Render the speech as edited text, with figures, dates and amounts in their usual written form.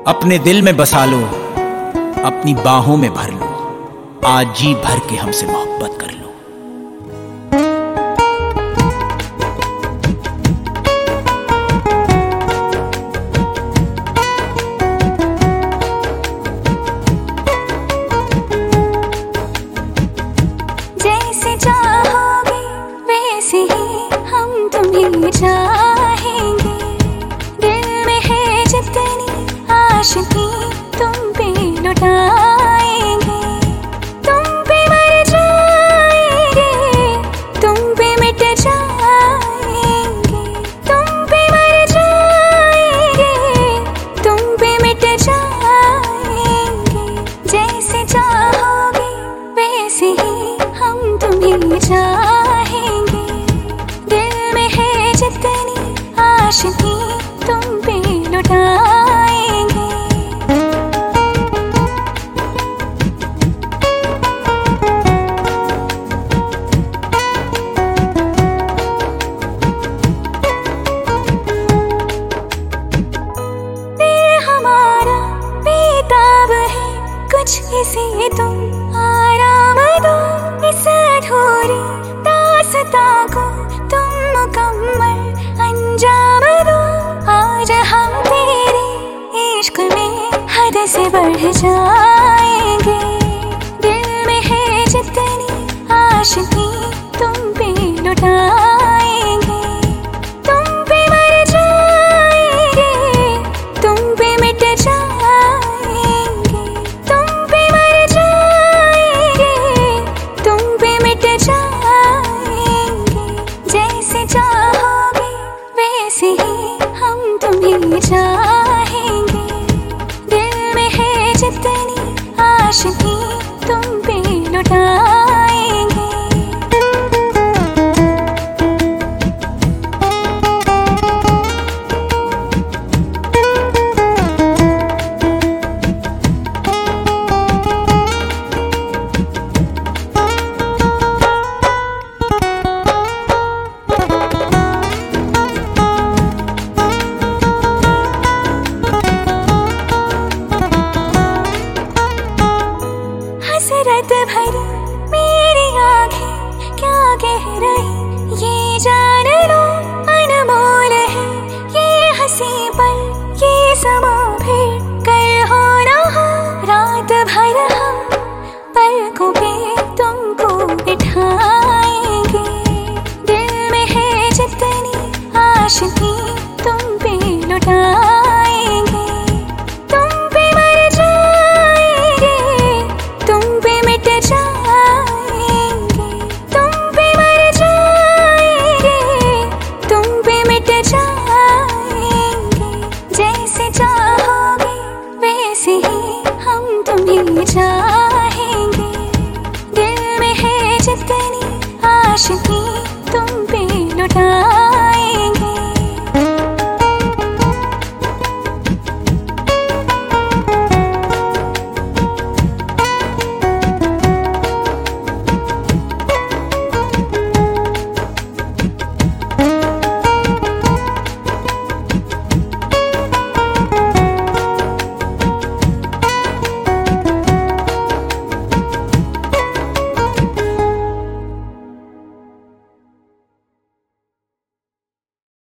अपने दिल में बसा लो, अपनी बाहों में भर लो, आज जी भर के हमसे मोहब्बत कर लो। जैसे चाहोगे वैसे ही हम तुम्हें चाहेंगे, दिल में है जितनी आशिकी तुम पे लुटाएंगे। तुम पे मर जाएंगे, तुम पे मिट जाएंगे, तुम पे मर जाएंगे, तुम पे मिट जाएंगे। जैसे चाहोगे वैसे ही हम तुम्हें चाहेंगे, दिल में है जितनी आशिकी तुम पे लुटाएंगे। दिल हमारा बेताब है, कुछ इसे तुम आराम दो। इस अधूरी दास्तां को तुम मुकम्मल अंजाम दो। आज हम तेरे इश्क में हद से बढ़ जाएंगे, दिल में है जितनी आशिकी तुम पे लुटाएंगे। तुम पे मर जाएंगे, तुम पे मिट जाएंगे, तुम पे मर जाएंगे, तुम पे मिट जाएंगे। जैसे